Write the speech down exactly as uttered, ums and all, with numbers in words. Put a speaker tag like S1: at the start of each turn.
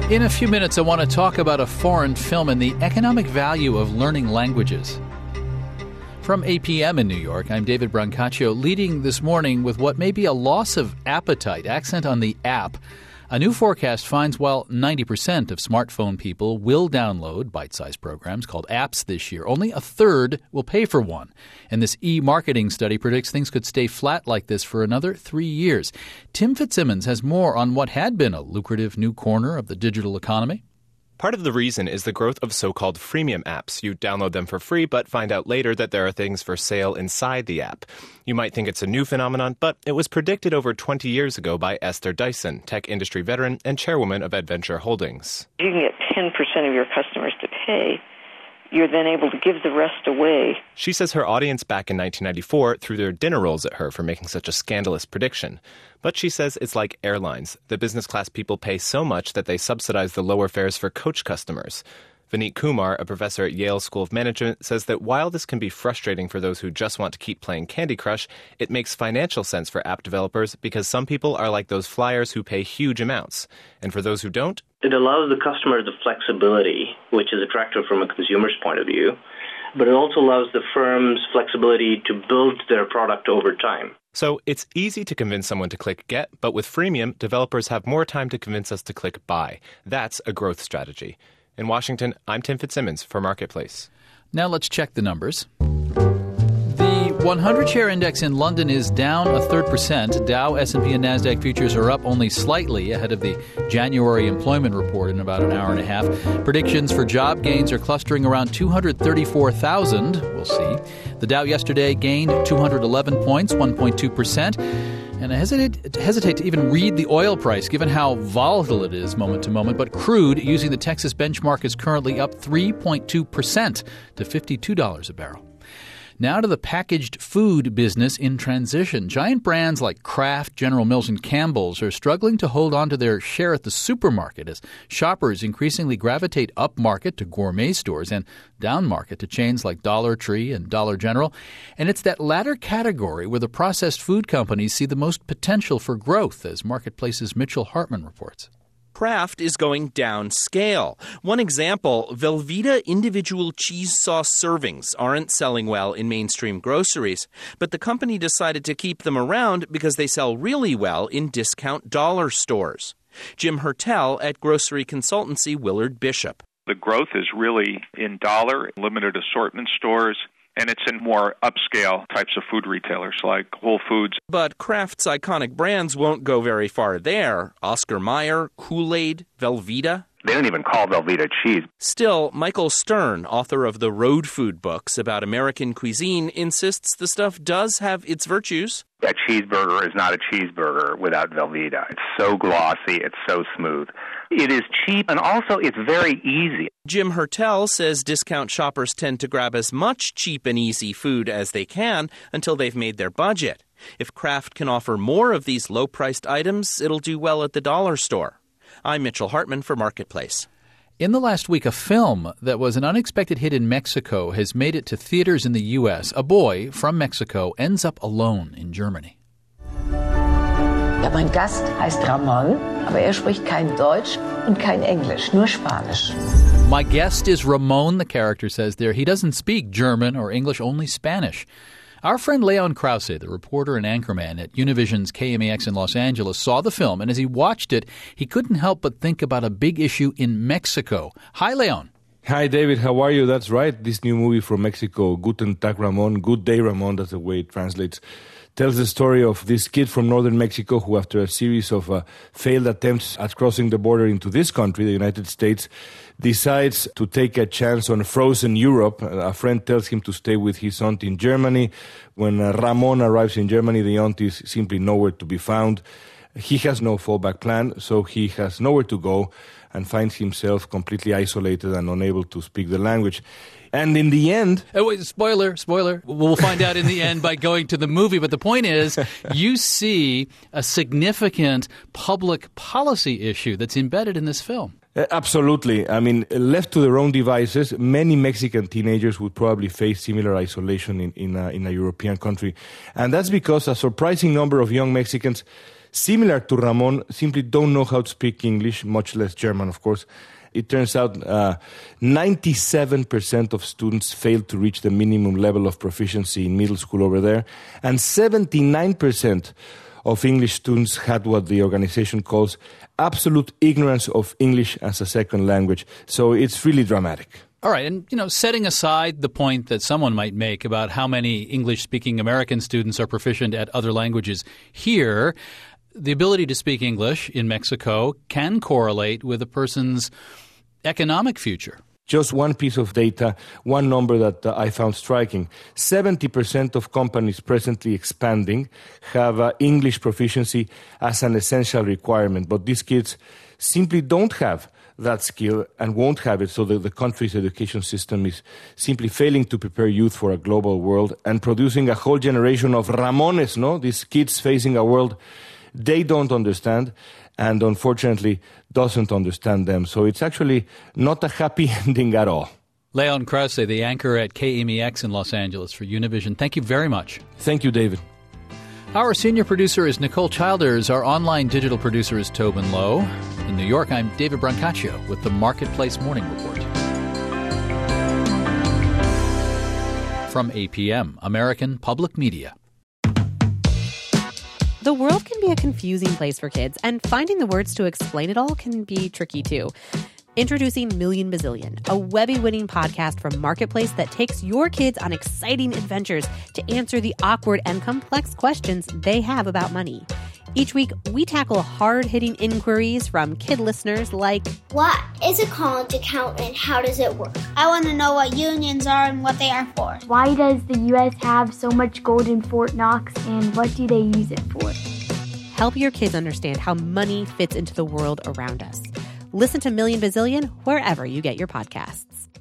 S1: In a few minutes, I want to talk about a foreign film and the economic value of learning languages. From A P M in New York, I'm David Brancaccio, leading this morning with what may be a loss of appetite, accent on the app. A new forecast finds while ninety percent of smartphone people will download bite-sized programs called apps this year, only a third will pay for one. And this e-marketing study predicts things could stay flat like this for another three years. Tim Fitzsimmons has more on what had been a lucrative new corner of the digital economy.
S2: Part of the reason is the growth of so-called freemium apps. You download them for free, but find out later that there are things for sale inside the app. You might think it's a new phenomenon, but it was predicted over twenty years ago by Esther Dyson, tech industry veteran and chairwoman of Adventure Holdings.
S3: You can get ten percent of your customers to pay. You're then able to give the rest away.
S2: She says her audience back in nineteen ninety-four threw their dinner rolls at her for making such a scandalous prediction. But she says it's like airlines. The business class people pay so much that they subsidize the lower fares for coach customers. Vineet Kumar, a professor at Yale School of Management, says that while this can be frustrating for those who just want to keep playing Candy Crush, it makes financial sense for app developers because some people are like those flyers who pay huge amounts. And for those who don't,
S4: it allows the customer the flexibility, which is attractive from a consumer's point of view, but it also allows the firms flexibility to build their product over time.
S2: So it's easy to convince someone to click get, but with freemium, developers have more time to convince us to click buy. That's a growth strategy. In Washington, I'm Tim Fitzsimmons for Marketplace.
S1: Now let's check the numbers. The one hundred share index in London is down a third percent. Dow, S and P, and NASDAQ futures are up only slightly ahead of the January employment report in about an hour and a half. Predictions for job gains are clustering around two hundred thirty-four thousand. We'll see. The Dow yesterday gained two hundred eleven points, one point two percent. And I hesitate, hesitate to even read the oil price, given how volatile it is moment to moment. But crude, using the Texas benchmark, is currently up three point two percent to fifty-two dollars a barrel. Now to the packaged food business in transition. Giant brands like Kraft, General Mills, and Campbell's are struggling to hold on to their share at the supermarket as shoppers increasingly gravitate upmarket to gourmet stores and downmarket to chains like Dollar Tree and Dollar General. And it's that latter category where the processed food companies see the most potential for growth, as Marketplace's Mitchell Hartman reports.
S5: Kraft is going downscale. One example, Velveeta individual cheese sauce servings aren't selling well in mainstream groceries, but the company decided to keep them around because they sell really well in discount dollar stores. Jim Hertel at grocery consultancy Willard Bishop.
S6: The growth is really in dollar, limited assortment stores, and it's in more upscale types of food retailers like Whole Foods.
S5: But Kraft's iconic brands won't go very far there. Oscar Mayer, Kool-Aid, Velveeta.
S7: They don't even call Velveeta cheese.
S5: Still, Michael Stern, author of the Road Food books about American cuisine, insists the stuff does have its virtues.
S7: A cheeseburger is not a cheeseburger without Velveeta. It's so glossy, it's so smooth. It is cheap, and also it's very easy.
S5: Jim Hertel says discount shoppers tend to grab as much cheap and easy food as they can until they've made their budget. If Kraft can offer more of these low-priced items, it'll do well at the dollar store. I'm Mitchell Hartman for Marketplace.
S1: In the last week, a film that was an unexpected hit in Mexico has made it to theaters in the U S. A boy from Mexico ends up alone in Germany.
S8: Ja, mein Gast heißt Ramon, aber er spricht kein Deutsch und kein Englisch, nur Spanisch.
S1: My guest is Ramon, the character says there. He doesn't speak German or English, only Spanish. Our friend Leon Krause, the reporter and anchorman at Univision's K M A X in Los Angeles, saw the film, and as he watched it, he couldn't help but think about a big issue in Mexico. Hi, Leon.
S9: Hi, David. How are you? That's right. This new movie from Mexico, Guten Tag, Ramon, Good Day, Ramon, that's the way it translates, tells the story of this kid from northern Mexico who, after a series of uh, failed attempts at crossing the border into this country, the United States, decides to take a chance on frozen Europe. A friend tells him to stay with his aunt in Germany. When uh, Ramon arrives in Germany, the aunt is simply nowhere to be found. He has no fallback plan, so he has nowhere to go and finds himself completely isolated and unable to speak the language. And in the end...
S1: Oh, wait, spoiler, spoiler. We'll find out in the end by going to the movie. But the point is, you see a significant public policy issue that's embedded in this film.
S9: Uh, absolutely. I mean, left to their own devices, many Mexican teenagers would probably face similar isolation in, in, a, in a European country. And that's because a surprising number of young Mexicans similar to Ramon, simply don't know how to speak English, much less German, of course. It turns out uh, ninety-seven percent of students failed to reach the minimum level of proficiency in middle school over there, and seventy-nine percent of English students had what the organization calls absolute ignorance of English as a second language. So it's really dramatic.
S1: All right, and, you know, setting aside the point that someone might make about how many English-speaking American students are proficient at other languages here, the ability to speak English in Mexico can correlate with a person's economic future.
S9: Just one piece of data, one number that uh, I found striking. seventy percent of companies presently expanding have uh, English proficiency as an essential requirement, but these kids simply don't have that skill and won't have it, so that the country's education system is simply failing to prepare youth for a global world and producing a whole generation of Ramones, no? These kids facing a world they don't understand and unfortunately doesn't understand them. So it's actually not a happy ending at all.
S1: Leon Krause, the anchor at K M E X in Los Angeles for Univision. Thank you very much.
S9: Thank you, David.
S1: Our senior producer is Nicole Childers. Our online digital producer is Tobin Lowe. In New York, I'm David Brancaccio with the Marketplace Morning Report. From A P M, American Public Media.
S10: The world can be a confusing place for kids, and finding the words to explain it all can be tricky too. Introducing Million Bazillion, a Webby-winning podcast from Marketplace that takes your kids on exciting adventures to answer the awkward and complex questions they have about money. Each week, we tackle hard-hitting inquiries from kid listeners like,
S11: what is a college account and how does it work? I want to know what unions are and what they are for.
S12: Why does the U S have so much gold in Fort Knox and what do they use it for?
S10: Help your kids understand how money fits into the world around us. Listen to Million Bazillion wherever you get your podcasts.